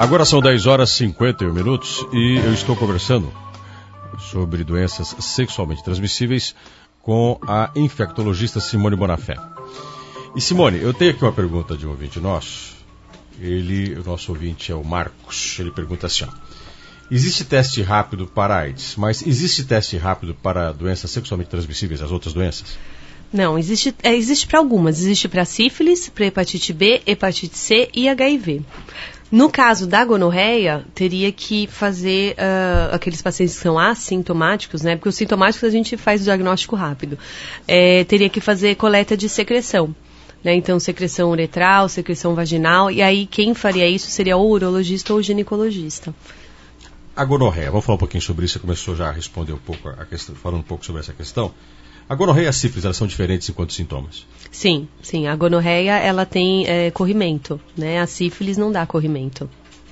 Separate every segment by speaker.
Speaker 1: Agora são 10 horas e 51 minutos e eu estou conversando sobre doenças sexualmente transmissíveis com a infectologista Simone Bonafé. E Simone, eu tenho aqui uma pergunta de um ouvinte nosso. O nosso ouvinte é o Marcos. Ele pergunta assim, existe teste rápido para AIDS, mas existe teste rápido para doenças sexualmente transmissíveis, as outras doenças?
Speaker 2: Não, existe para algumas. Existe para sífilis, para hepatite B, hepatite C e HIV. No caso da gonorreia, teria que fazer aqueles pacientes que são assintomáticos, né? Porque os sintomáticos a gente faz o diagnóstico rápido. Teria que fazer coleta de secreção, né? Então, secreção uretral, secreção vaginal. E aí, quem faria isso seria o urologista ou o ginecologista.
Speaker 1: A gonorreia, vamos falar um pouquinho sobre isso. Você começou já a responder um pouco a questão, falando um pouco sobre essa questão. A gonorreia e a sífilis, elas são diferentes enquanto sintomas?
Speaker 2: Sim. A gonorreia, ela tem corrimento, né? A sífilis não dá corrimento.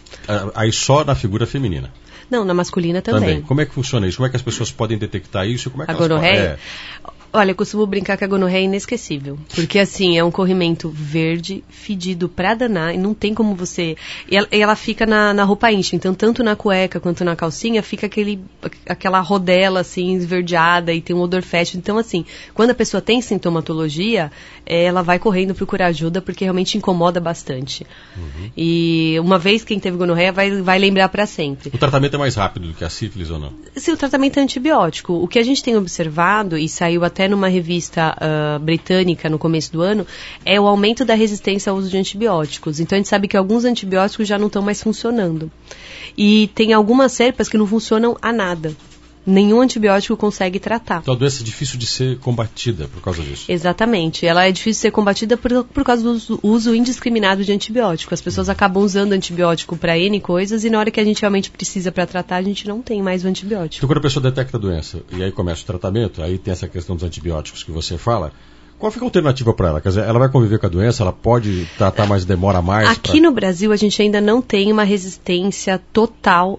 Speaker 1: Aí só na figura feminina?
Speaker 2: Não, na masculina também.
Speaker 1: Como é que funciona isso? Como é que as pessoas podem detectar isso? Como é que
Speaker 2: a gonorreia? Olha, eu costumo brincar que a gonorreia é inesquecível. Porque, assim, é um corrimento verde, fedido pra danar, e não tem como você... E ela fica na roupa íntima. Então, tanto na cueca quanto na calcinha, fica aquela rodela, assim, esverdeada, e tem um odor fétido. Então, assim, quando a pessoa tem sintomatologia, ela vai correndo procurar ajuda, porque realmente incomoda bastante. Uhum. E uma vez quem teve gonorreia vai lembrar pra sempre.
Speaker 1: O tratamento é mais rápido do que a sífilis ou não?
Speaker 2: Sim, o tratamento é antibiótico. O que a gente tem observado, e saiu até numa revista britânica no começo do ano, é o aumento da resistência ao uso de antibióticos. Então a gente sabe que alguns antibióticos já não estão mais funcionando. E tem algumas cepas que não funcionam a nada. Nenhum antibiótico consegue tratar.
Speaker 1: Então a doença é difícil de ser combatida por causa disso?
Speaker 2: Exatamente. Ela é difícil de ser combatida por causa do uso indiscriminado de antibiótico. As pessoas acabam usando antibiótico para N coisas e na hora que a gente realmente precisa para tratar, a gente não tem mais o antibiótico.
Speaker 1: Então quando a pessoa detecta a doença e aí começa o tratamento, aí tem essa questão dos antibióticos que você fala, qual fica a alternativa para ela? Quer dizer, ela vai conviver com a doença, ela pode tratar, mas demora mais?
Speaker 2: Aqui no Brasil, a gente ainda não tem uma resistência total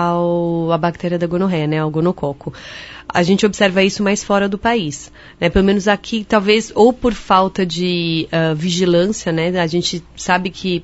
Speaker 2: à bactéria da gonorreia, né, ao gonococo. A gente observa isso mais fora do país, né? Pelo menos aqui, talvez, ou por falta de vigilância, né? A gente sabe que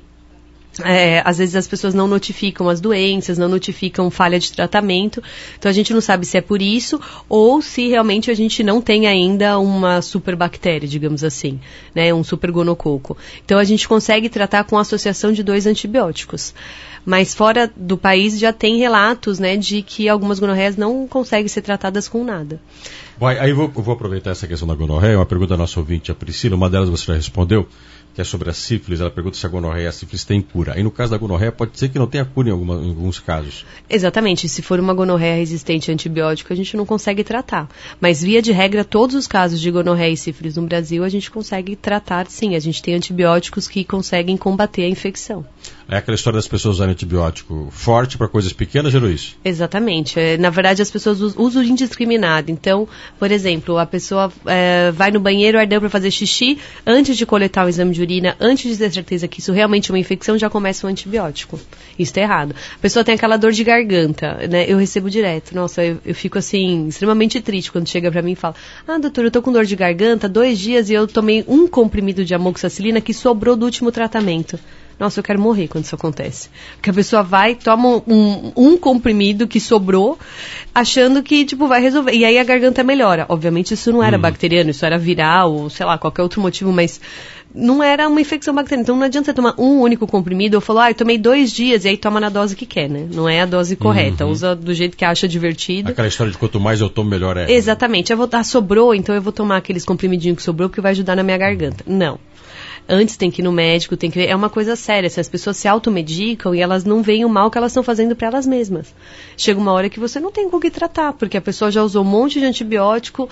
Speaker 2: às vezes as pessoas não notificam as doenças, não notificam falha de tratamento, então a gente não sabe se é por isso ou se realmente a gente não tem ainda uma superbactéria, digamos assim, né, um supergonococo. Então a gente consegue tratar com a associação de 2 antibióticos. Mas fora do país já tem relatos, né, de que algumas gonorreias não conseguem ser tratadas com nada.
Speaker 1: Bom, aí eu vou aproveitar essa questão da gonorreia, uma pergunta da nossa ouvinte, a Priscila, uma delas você já respondeu, que é sobre a sífilis. Ela pergunta se a gonorreia e a sífilis têm cura. Aí no caso da gonorreia pode ser que não tenha cura em alguns casos. Exatamente.
Speaker 2: Se for uma gonorreia resistente a antibiótico, a gente não consegue tratar. Mas via de regra, todos os casos de gonorreia e sífilis no Brasil, a gente consegue tratar sim. A gente tem antibióticos que conseguem combater a infecção.
Speaker 1: É aquela história das pessoas usarem antibiótico forte para coisas pequenas, gerou isso?
Speaker 2: Exatamente. Na verdade, as pessoas usam indiscriminado. Então, por exemplo, a pessoa vai no banheiro ardeu para fazer xixi, antes de coletar o exame de urina, antes de ter certeza que isso realmente é uma infecção, já começa um antibiótico. Isso está errado. A pessoa tem aquela dor de garganta, né? Eu recebo direto. Nossa, eu fico assim, extremamente triste quando chega para mim e fala: doutor, eu tô com dor de garganta 2 dias e eu tomei um comprimido de amoxicilina que sobrou do último tratamento. Nossa, eu quero morrer quando isso acontece. Porque a pessoa vai, toma um comprimido que sobrou, achando que, vai resolver. E aí a garganta melhora. Obviamente isso não era bacteriano, isso era viral, ou sei lá, qualquer outro motivo, mas não era uma infecção bacteriana. Então não adianta você tomar um único comprimido ou falar, eu tomei 2 dias, e aí toma na dose que quer, né? Não é a dose correta. Usa do jeito que acha divertido.
Speaker 1: Aquela história de quanto mais eu tomo, melhor é.
Speaker 2: Exatamente. Sobrou, então eu vou tomar aqueles comprimidinhos que sobrou, porque vai ajudar na minha garganta. Não. Antes tem que ir no médico, tem que ver. É uma coisa séria. Se as pessoas se automedicam e elas não veem o mal que elas estão fazendo para elas mesmas. Chega uma hora que você não tem com o que tratar, porque a pessoa já usou um monte de antibiótico,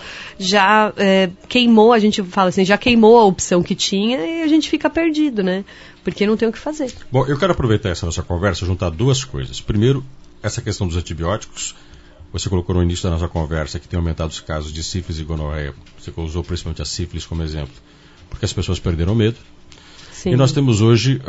Speaker 2: já queimou, a gente fala assim, já queimou a opção que tinha e a gente fica perdido, né? Porque não tem o que fazer.
Speaker 1: Bom, eu quero aproveitar essa nossa conversa e juntar 2 coisas. Primeiro, essa questão dos antibióticos. Você colocou no início da nossa conversa que tem aumentado os casos de sífilis e gonorreia. Você usou principalmente a sífilis como exemplo. Porque as pessoas perderam medo. Sim. E nós temos hoje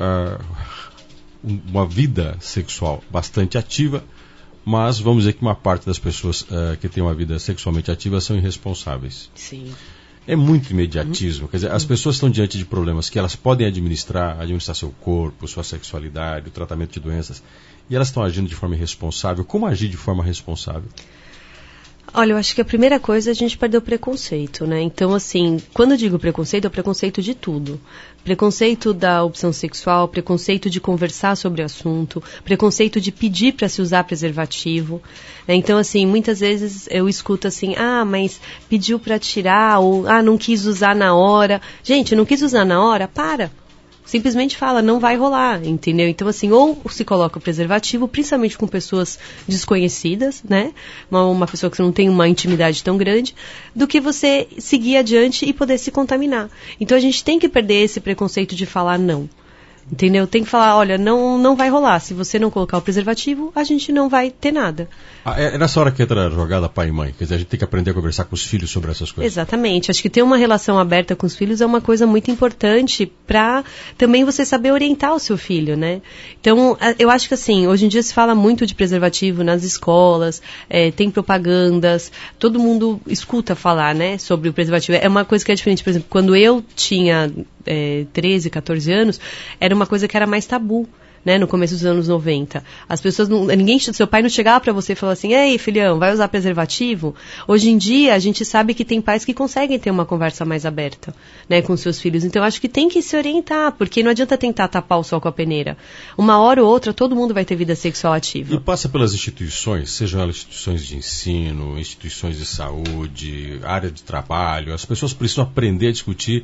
Speaker 1: uma vida sexual bastante ativa, mas vamos dizer que uma parte das pessoas que têm uma vida sexualmente ativa são irresponsáveis.
Speaker 2: Sim.
Speaker 1: é muito imediatismo. Quer dizer, as pessoas estão diante de problemas que elas podem administrar seu corpo, sua sexualidade, o tratamento de doenças, e elas estão agindo de forma irresponsável. Como agir de forma responsável?
Speaker 2: Olha, eu acho que a primeira coisa é a gente perder o preconceito, né? Então, assim, quando eu digo preconceito, é o preconceito de tudo. Preconceito da opção sexual, preconceito de conversar sobre o assunto, preconceito de pedir para se usar preservativo. Então, assim, muitas vezes eu escuto assim, mas pediu para tirar, ou não quis usar na hora. Gente, não quis usar na hora? Para! Simplesmente fala, não vai rolar, entendeu? Então, assim, ou se coloca o preservativo, principalmente com pessoas desconhecidas, né? Uma pessoa que não tem uma intimidade tão grande, do que você seguir adiante e poder se contaminar. Então, a gente tem que perder esse preconceito de falar não. Entendeu? Tem que falar, olha, não vai rolar. Se você não colocar o preservativo, a gente não vai ter nada.
Speaker 1: É nessa hora que entra a jogada pai e mãe. Quer dizer, a gente tem que aprender a conversar com os filhos sobre essas coisas.
Speaker 2: Exatamente. Acho que ter uma relação aberta com os filhos é uma coisa muito importante para também você saber orientar o seu filho, né? Então, eu acho que assim, hoje em dia se fala muito de preservativo nas escolas, tem propagandas, todo mundo escuta falar, né, sobre o preservativo. É uma coisa que é diferente. Por exemplo, quando eu tinha 13, 14 anos, era uma coisa que era mais tabu, né, no começo dos anos 90. As pessoas, seu pai não chegava para você e falava assim, ei, filhão, vai usar preservativo? Hoje em dia, a gente sabe que tem pais que conseguem ter uma conversa mais aberta, né, com seus filhos. Então, acho que tem que se orientar, porque não adianta tentar tapar o sol com a peneira. Uma hora ou outra, todo mundo vai ter vida sexual ativa.
Speaker 1: E passa pelas instituições, sejam elas instituições de ensino, instituições de saúde, área de trabalho. As pessoas precisam aprender a discutir,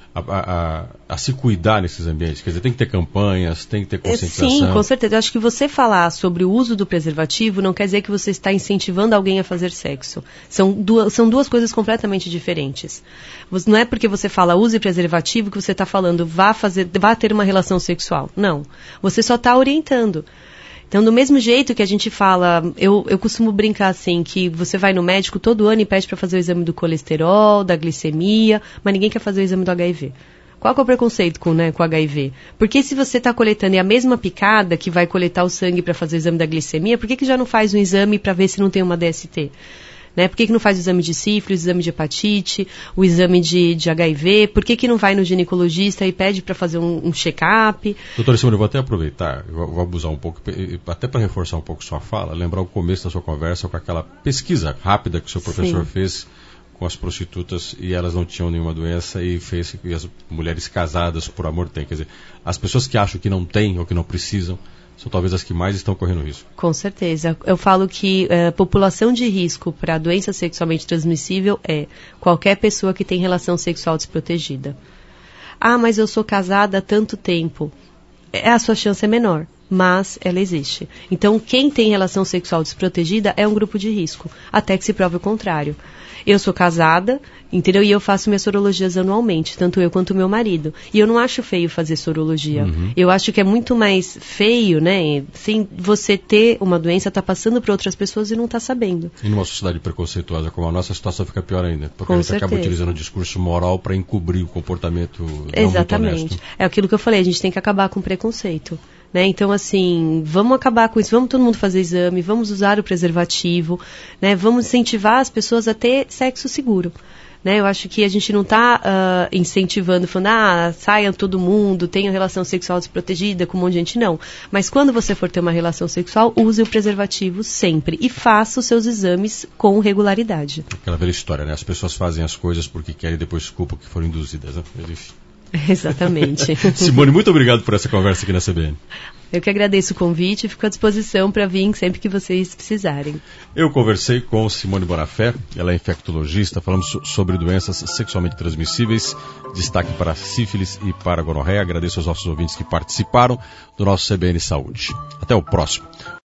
Speaker 1: a se cuidar nesses ambientes. Quer dizer, tem que ter campanhas, tem que ter conscientização.
Speaker 2: Sim, com certeza. Eu acho que você falar sobre o uso do preservativo não quer dizer que você está incentivando alguém a fazer sexo. São duas coisas completamente diferentes. Não é porque você fala use preservativo que você está falando vá ter uma relação sexual. Não. Você só está orientando. Então, do mesmo jeito que a gente fala, eu costumo brincar assim, que você vai no médico todo ano e pede para fazer o exame do colesterol, da glicemia, mas ninguém quer fazer o exame do HIV. Qual que é o preconceito com HIV? Porque se você está coletando a mesma picada que vai coletar o sangue para fazer o exame da glicemia, por que já não faz um exame para ver se não tem uma DST? Né? Por que não faz o exame de sífilis, o exame de hepatite, o exame de HIV? Por que não vai no ginecologista e pede para fazer um check-up?
Speaker 1: Doutora Simone, eu vou até aproveitar, vou abusar um pouco, até para reforçar um pouco sua fala, lembrar o começo da sua conversa com aquela pesquisa rápida que o seu professor fez com as prostitutas e elas não tinham nenhuma doença e fez que as mulheres casadas por amor têm. Quer dizer, as pessoas que acham que não têm ou que não precisam são talvez as que mais estão correndo risco. Com
Speaker 2: certeza. Eu falo que população de risco para doença sexualmente transmissível é qualquer pessoa que tem relação sexual desprotegida. Mas eu sou casada há tanto tempo. A sua chance é menor, mas ela existe. Então, quem tem relação sexual desprotegida é um grupo de risco, até que se prove o contrário. Eu sou casada, entendeu? E eu faço minhas sorologias anualmente, tanto eu quanto o meu marido. E eu não acho feio fazer sorologia. Uhum. Eu acho que é muito mais feio, né? Sem você ter uma doença, tá passando para outras pessoas e não tá sabendo.
Speaker 1: E numa sociedade preconceituosa como a nossa, a situação fica pior ainda. Porque a gente acaba utilizando o discurso moral para encobrir o comportamento não muito honesto.
Speaker 2: Exatamente. É aquilo que eu falei, a gente tem que acabar com o preconceito. Né? Então, assim, vamos acabar com isso, vamos todo mundo fazer exame, vamos usar o preservativo, né? Vamos incentivar as pessoas a ter sexo seguro. Né? Eu acho que a gente não está incentivando, falando, saiam todo mundo, tenham relação sexual desprotegida com um monte de gente, não. Mas quando você for ter uma relação sexual, use o preservativo sempre e faça os seus exames com regularidade.
Speaker 1: Aquela velha história, né? As pessoas fazem as coisas porque querem e depois culpam que foram induzidas, né?
Speaker 2: Exatamente.
Speaker 1: Simone, muito obrigado por essa conversa aqui na CBN.
Speaker 2: Eu que agradeço o convite e fico à disposição para vir sempre que vocês precisarem.
Speaker 1: Eu conversei com Simone Bonafé, ela é infectologista, falamos sobre doenças sexualmente transmissíveis, destaque para sífilis e para gonorreia. Agradeço aos nossos ouvintes que participaram do nosso CBN Saúde. Até o próximo.